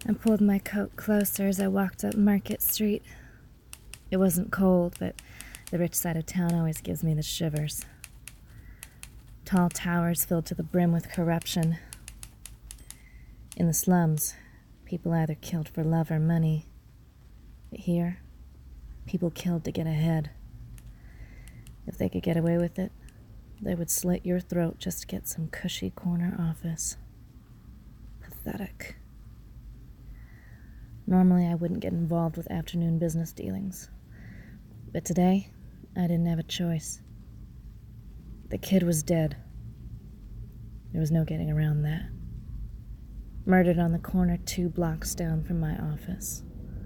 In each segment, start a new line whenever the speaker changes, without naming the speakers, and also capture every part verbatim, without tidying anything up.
I pulled my coat closer as I walked up Market Street. It wasn't cold, but the rich side of town always gives me the shivers. Tall towers filled to the brim with corruption. In the slums, people either killed for love or money. But here, people killed to get ahead. If they could get away with it, they would slit your throat just to get some cushy corner office. Pathetic. Normally, I wouldn't get involved with afternoon business dealings. But today, I didn't have a choice. The kid was dead. There was no getting around that. Murdered on the corner two blocks down from my office.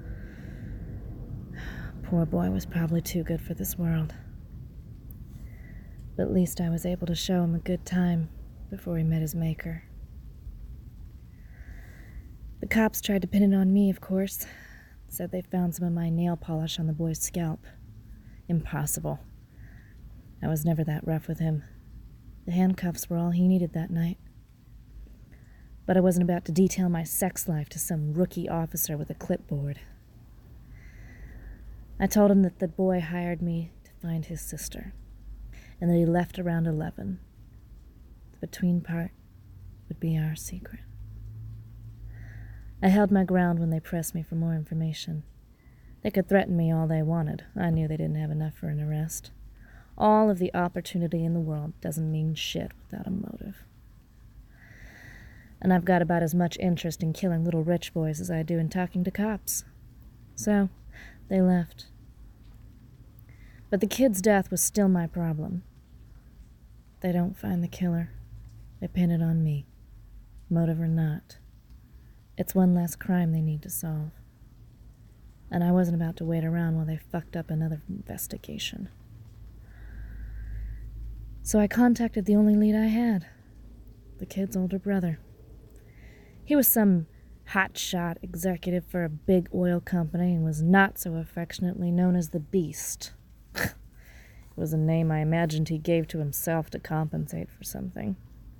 Poor boy was probably too good for this world. But at least I was able to show him a good time before he met his maker. The cops tried to pin it on me, of course. Said they found some of my nail polish on the boy's scalp. Impossible. I was never that rough with him. The handcuffs were all he needed that night. But I wasn't about to detail my sex life to some rookie officer with a clipboard. I told him that the boy hired me to find his sister, and that he left around eleven. The between part would be our secret. I held my ground when they pressed me for more information. They could threaten me all they wanted. I knew they didn't have enough for an arrest. All of the opportunity in the world doesn't mean shit without a motive. And I've got about as much interest in killing little rich boys as I do in talking to cops. So, they left. But the kid's death was still my problem. They don't find the killer. They pin it on me, motive or not. It's one less crime they need to solve. And I wasn't about to wait around while they fucked up another investigation. So I contacted the only lead I had, the kid's older brother. He was some hotshot executive for a big oil company and was not so affectionately known as the Beast. It was a name I imagined he gave to himself to compensate for something.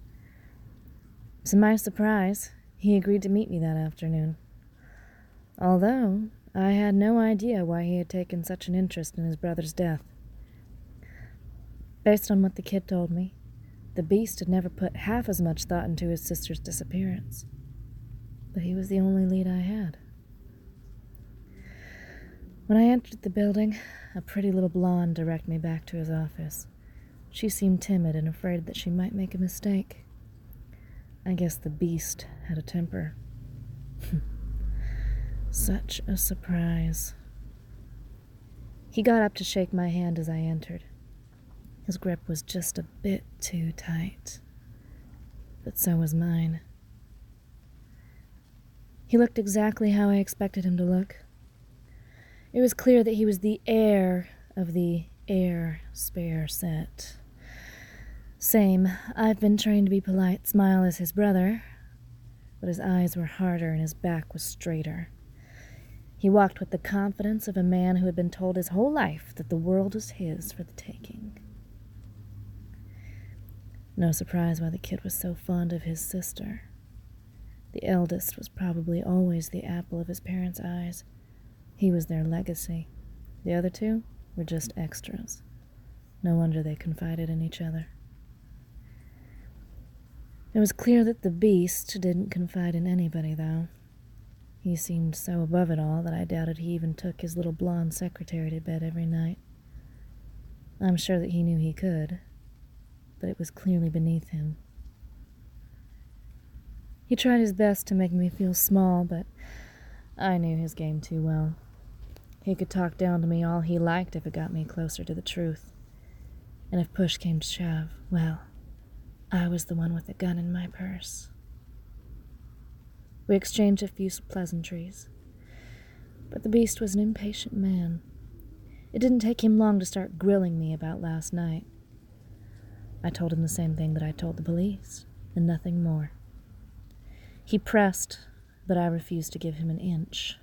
To my surprise, he agreed to meet me that afternoon. Although I had no idea why he had taken such an interest in his brother's death. Based on what the kid told me, the Beast had never put half as much thought into his sister's disappearance. But he was the only lead I had. When I entered the building, a pretty little blonde directed me back to his office. She seemed timid and afraid that she might make a mistake. I guess the Beast had a temper. Such a surprise. He got up to shake my hand as I entered. His grip was just a bit too tight. But so was mine. He looked exactly how I expected him to look. It was clear that he was the heir of the Heir Spare set. Same, I've been trained to be polite, smile as his brother, but his eyes were harder and his back was straighter. He walked with the confidence of a man who had been told his whole life that the world was his for the taking. No surprise why the kid was so fond of his sister. The eldest was probably always the apple of his parents' eyes. He was their legacy. The other two were just extras. No wonder they confided in each other. It was clear that the Beast didn't confide in anybody, though. He seemed so above it all that I doubted he even took his little blonde secretary to bed every night. I'm sure that he knew he could, but it was clearly beneath him. He tried his best to make me feel small, but I knew his game too well. He could talk down to me all he liked if it got me closer to the truth. And if push came to shove, well, I was the one with the gun in my purse. We exchanged a few pleasantries, but the Beast was an impatient man. It didn't take him long to start grilling me about last night. I told him the same thing that I told the police, and nothing more. He pressed, but I refused to give him an inch.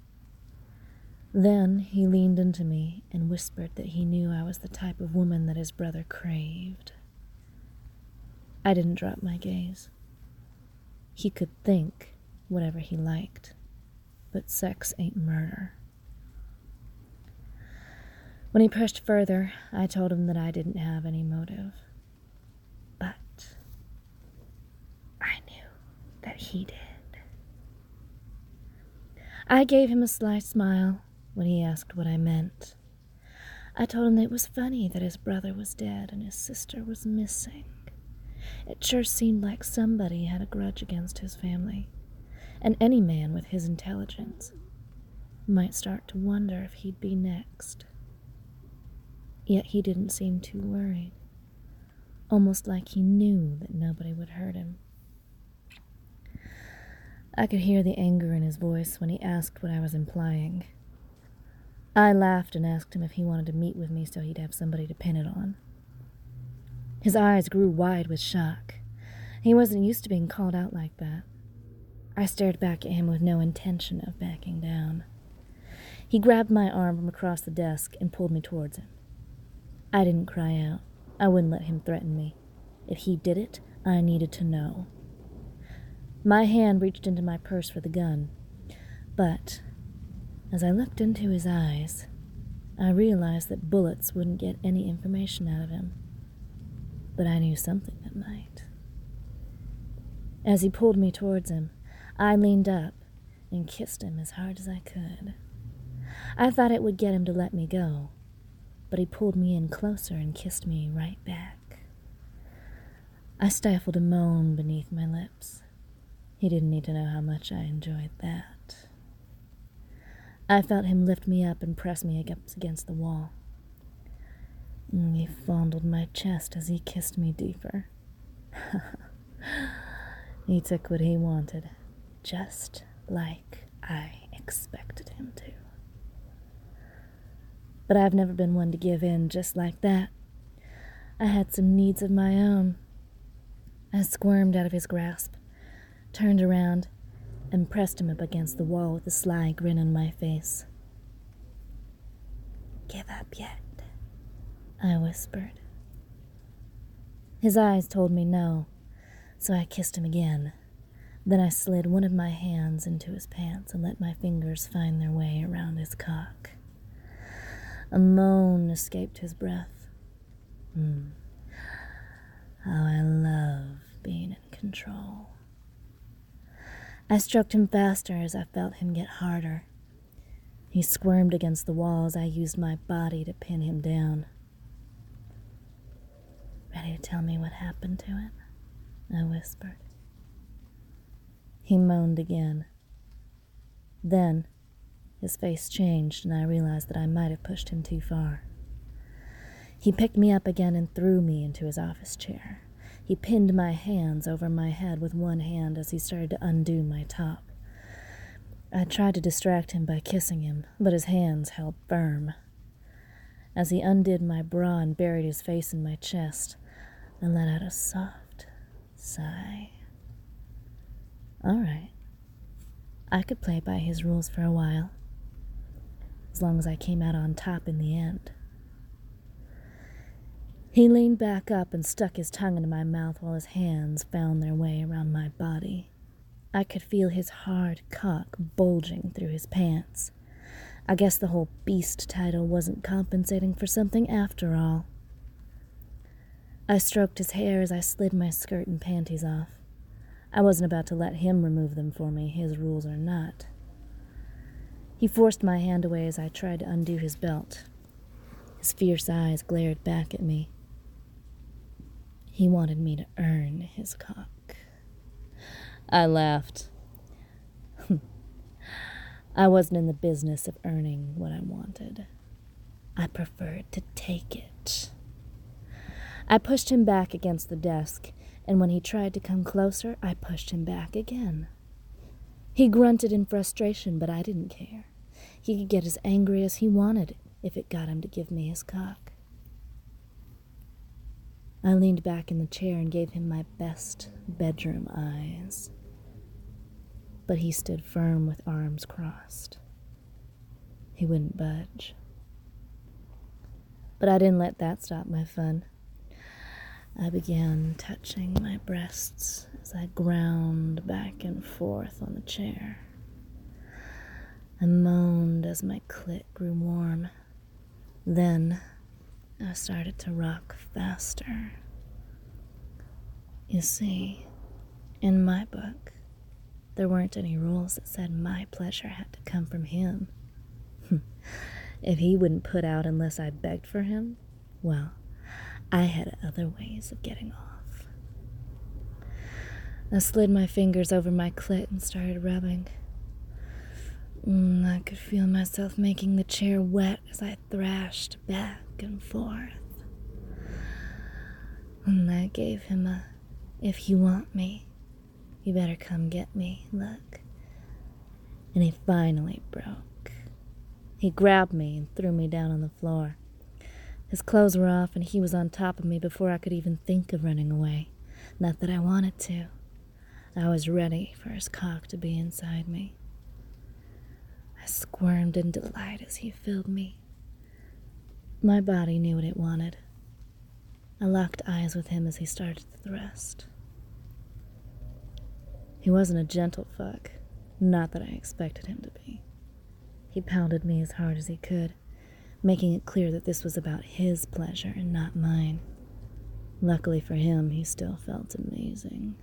Then he leaned into me and whispered that he knew I was the type of woman that his brother craved. I didn't drop my gaze. He could think whatever he liked. but sex ain't murder. When he pushed further, I told him that I didn't have any motive. But I knew that he did. I gave him a sly smile when he asked what I meant. I told him that it was funny that his brother was dead and his sister was missing. It sure seemed like somebody had a grudge against his family, and any man with his intelligence might start to wonder if he'd be next. Yet he didn't seem too worried, almost like he knew that nobody would hurt him. I could hear the anger in his voice when he asked what I was implying. I laughed and asked him if he wanted to meet with me so he'd have somebody to pin it on. His eyes grew wide with shock. He wasn't used to being called out like that. I stared back at him with no intention of backing down. He grabbed my arm from across the desk and pulled me towards him. I didn't cry out. I wouldn't let him threaten me. If he did it, I needed to know. My hand reached into my purse for the gun, but as I looked into his eyes, I realized that bullets wouldn't get any information out of him. But I knew something that might. As he pulled me towards him, I leaned up and kissed him as hard as I could. I thought it would get him to let me go, but he pulled me in closer and kissed me right back. I stifled a moan beneath my lips. He didn't need to know how much I enjoyed that. I felt him lift me up and press me against the wall. He fondled my chest as he kissed me deeper. He took what he wanted, just like I expected him to. But I've never been one to give in just like that. I had some needs of my own. I squirmed out of his grasp, turned around, and pressed him up against the wall with a sly grin on my face. "Give up yet?" I whispered. His eyes told me no, so I kissed him again. Then I slid one of my hands into his pants and let my fingers find their way around his cock. A moan escaped his breath. Hmm. How I love being in control. I stroked him faster as I felt him get harder. He squirmed against the wall as I used my body to pin him down. "Ready to tell me what happened to him?" I whispered. He moaned again. Then his face changed, and I realized that I might have pushed him too far. He picked me up again and threw me into his office chair. He pinned my hands over my head with one hand as he started to undo my top. I tried to distract him by kissing him, but his hands held firm. As he undid my bra and buried his face in my chest, I let out a soft sigh. All right. I could play by his rules for a while, as long as I came out on top in the end. He leaned back up and stuck his tongue into my mouth while his hands found their way around my body. I could feel his hard cock bulging through his pants. I guess the whole beast title wasn't compensating for something after all. I stroked his hair as I slid my skirt and panties off. I wasn't about to let him remove them for me, his rules or not. He forced my hand away as I tried to undo his belt. His fierce eyes glared back at me. He wanted me to earn his cock. I laughed. I wasn't in the business of earning what I wanted. I preferred to take it. I pushed him back against the desk, and when he tried to come closer, I pushed him back again. He grunted in frustration, but I didn't care. He could get as angry as he wanted if it got him to give me his cock. I leaned back in the chair and gave him my best bedroom eyes. But he stood firm with arms crossed. He wouldn't budge. But I didn't let that stop my fun. I began touching my breasts as I ground back and forth on the chair. I moaned as my clit grew warm. Then I started to rock faster. You see, in my book, there weren't any rules that said my pleasure had to come from him. If he wouldn't put out unless I begged for him, well, I had other ways of getting off. I slid my fingers over my clit and started rubbing. Mm, I could feel myself making the chair wet as I thrashed back and forth. And I gave him a, "If you want me, you better come get me" look. And he finally broke. He grabbed me and threw me down on the floor. His clothes were off and he was on top of me before I could even think of running away. Not that I wanted to. I was ready for his cock to be inside me. I squirmed in delight as he filled me. My body knew what it wanted. I locked eyes with him as he started to thrust. He wasn't a gentle fuck, not that I expected him to be. He pounded me as hard as he could, making it clear that this was about his pleasure and not mine. Luckily for him, he still felt amazing.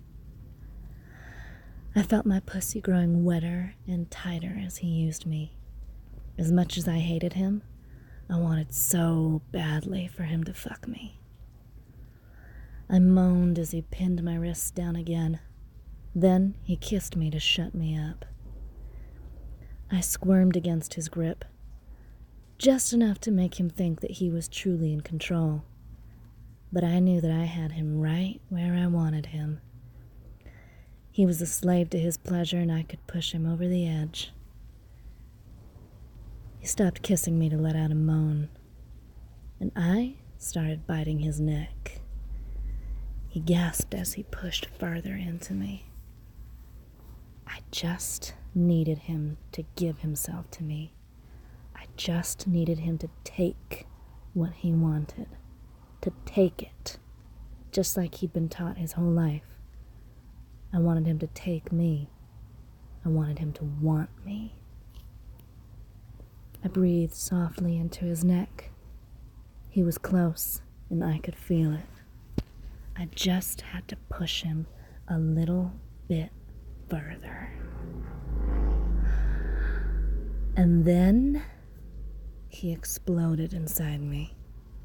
I felt my pussy growing wetter and tighter as he used me. As much as I hated him, I wanted so badly for him to fuck me. I moaned as he pinned my wrists down again. Then he kissed me to shut me up. I squirmed against his grip, just enough to make him think that he was truly in control. But I knew that I had him right where I wanted him. He was a slave to his pleasure, and I could push him over the edge. He stopped kissing me to let out a moan, and I started biting his neck. He gasped as he pushed further into me. I just needed him to give himself to me. I just needed him to take what he wanted, to take it, just like he'd been taught his whole life. I wanted him to take me. I wanted him to want me. I breathed softly into his neck. He was close, and I could feel it. I just had to push him a little bit further. And then he exploded inside me.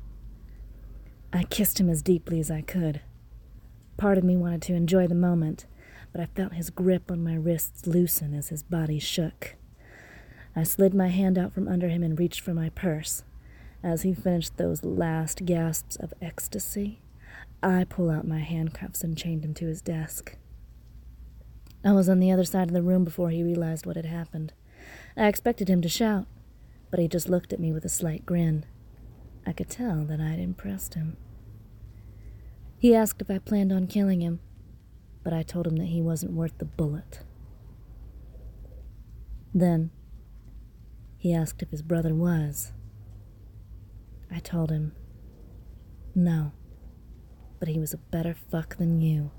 I kissed him as deeply as I could. Part of me wanted to enjoy the moment, but I felt his grip on my wrists loosen as his body shook. I slid my hand out from under him and reached for my purse. As he finished those last gasps of ecstasy, I pulled out my handcuffs and chained him to his desk. I was on the other side of the room before he realized what had happened. I expected him to shout, but he just looked at me with a slight grin. I could tell that I'd impressed him. He asked if I planned on killing him, but I told him that he wasn't worth the bullet. Then, he asked if his brother was. I told him, no, but he was a better fuck than you.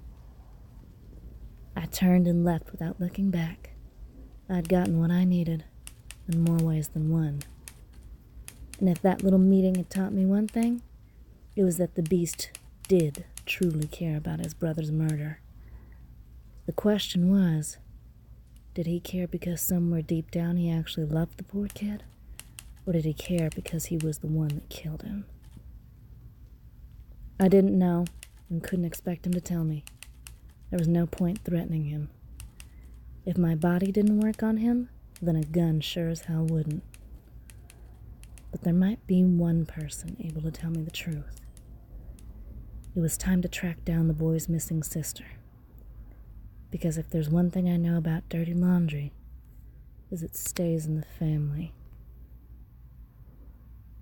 I turned and left without looking back. I'd gotten what I needed, in more ways than one. And if that little meeting had taught me one thing, it was that the beast did truly care about his brother's murder. The question was, did he care because somewhere deep down he actually loved the poor kid? Or did he care because he was the one that killed him? I didn't know and couldn't expect him to tell me. There was no point threatening him. If my body didn't work on him, then a gun sure as hell wouldn't. But there might be one person able to tell me the truth. It was time to track down the boy's missing sister. Because if there's one thing I know about dirty laundry, is it stays in the family.